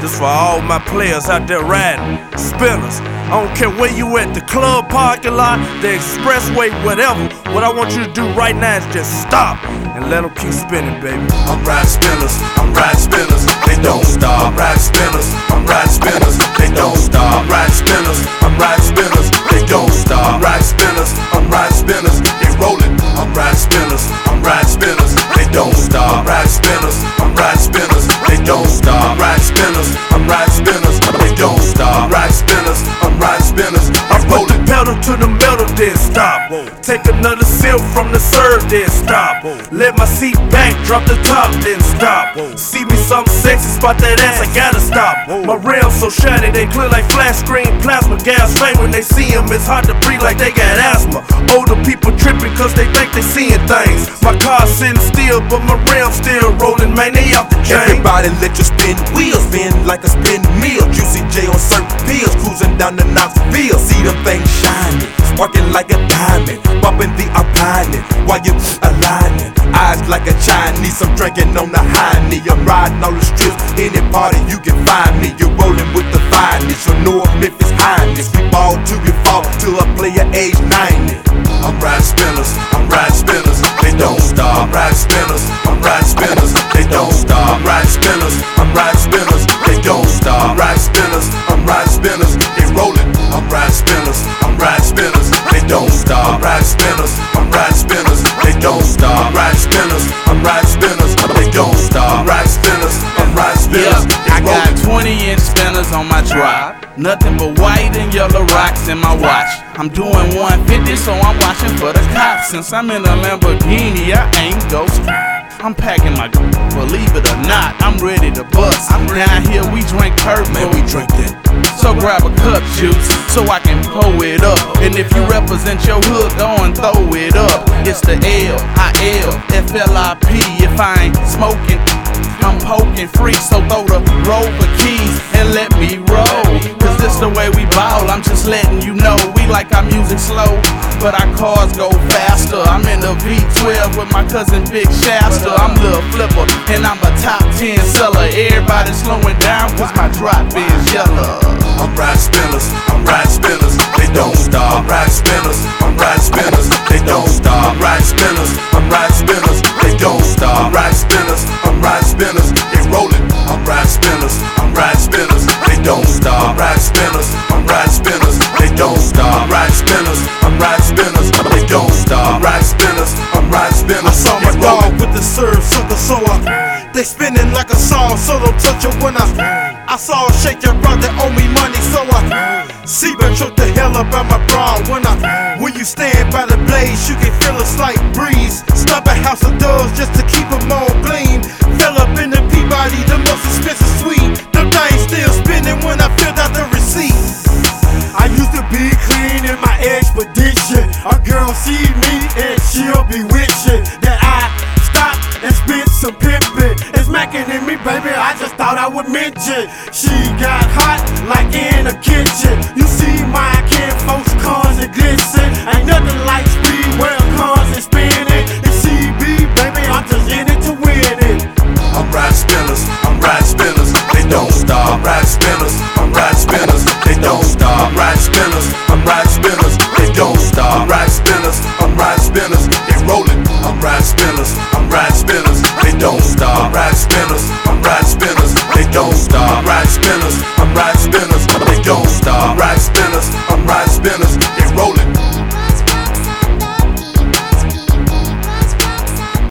This for all my players out there riding, spinners. I don't care where you at, the club, parking lot, the expressway, whatever. What I want you to do right now is just stop and let them keep spinning, baby. I'm riding spinners, I'm riding spinners, they don't stop. I'm riding spinners, I'm riding spinners, they don't stop. I'm riding spinners, I'm riding spinners, they don't stop. I'm riding spinners, I'm riding spinners, they rolling. I'm riding spinners, I'm riding spinners, they don't stop. I'm riding spinners, I'm riding spinners, they don't stop. I'm riding spinners, I'm riding spinners, they don't stop. I'm riding spinners, I'm riding spinners, I'm rolling. Pedal to the metal, then stop. Take another sip from the serve, then stop. Let my seat back, drop the top, then stop. See me something sexy, spot that ass, I gotta stop. My rims so shiny, they clear like flash screen plasma. Gas flame when they see them, it's hard to breathe like they got asthma. Older people tripping cause they think they seeing things. My car's sitting still, but my rims still rolling, man, they off the chain. Everybody let you spin wheels, spin like a spin meal. Juicy J on certain pills, cruising down the Knoxville. See them things shining, sparking like a diamond, bumping the opinion while you aligning. Eyes like a Chinese, I'm drinking on the high knee. I'm riding all the strips, any party you can find me. You're rolling with the finest, so North Memphis highness. We ball till we fall, till a player age 90. I'm riding spinners, I'm riding spinners, they don't stop. I'm riding spinners, I'm riding spinners, they don't stop. I'm riding spinners, I'm riding spinners, they don't stop. I'm riding spinners, I'm riding spinners, they rolling. I'm riding spinners, I'm riding spinners, they don't stop. I'm riding spinners, I'm riding spinners, they don't stop. I'm riding spinners, I'm riding spinners, they don't stop. I'm riding spinners, I'm riding spinners, I got 20-inch spinners on my drive. Nothing but white and yellow rocks in my watch. I'm doing 150, so I'm watching for the cops. Since I'm in a Lamborghini, I ain't ghost. I'm packing my believe it or not, I'm ready to bust. Down here we drink purple, man, we drink that. So grab a cup, juice, so I can pull it up. And if you represent your hood, go and throw it up. It's the L-I-L-F-L-I-P. If I ain't smoking, I'm poking free. So throw the Rover keys and let me roll. Cause this the way we ball, I'm just letting you know. We like our music slow, but our cars go faster. I'm in the V12 with my cousin Big Shasta. I'm Lil Flipper and I'm a top 10 seller. Everybody slowing down cause my drop is yellow. I'm riding spinners, I'm riding spinners, they don't stop. I'm riding spinners, I'm riding spinners, they don't stop. I'm riding spinners, I'm riding spinners, they don't stop. I'm riding spinners, I'm riding spinners, they rolling. I'm riding spinners, I'm riding spinners, they don't stop. I'm riding spinners, I'm riding spinners, they don't stop. I'm riding spinners, I'm riding spinners, they don't stop. I'm riding spinners, I'm riding spinners. I saw my dog with the serve sucker, so they spinning like a song, so don't touch it when I saw her shake your brother owe me money, so I Seabird took the hell up out my bra. When you stand by the blaze, you can feel a slight breeze. Stop at House of Doves just to keep them on gleam. Fell up in the Peabody, the most expensive suite. Them things still spinning when I filled out the receipt. I used to be clean in my expedition. A girl see me and she'll be wishing that I stop and spit some pimpin'. It's mackin' in me, baby, I just thought I would mention. She got hot like in the kitchen. You see my kinfolks, cars and glisten. Ain't nothing like Speedwell cars and spinning. It's CB, baby, I'm just in it to win it. I'm riding spinners, I'm riding spinners, they don't stop. I'm riding spinners, I'm riding spinners, they don't stop. I'm riding spinners, I'm riding spinners, they don't stop. I'm riding spinners, I'm riding spinners, they rolling. I'm riding spinners, I'm riding spinners, they don't stop. I'm riding spinners, I'm riding spinners, they don't stop. I'm riding spinners.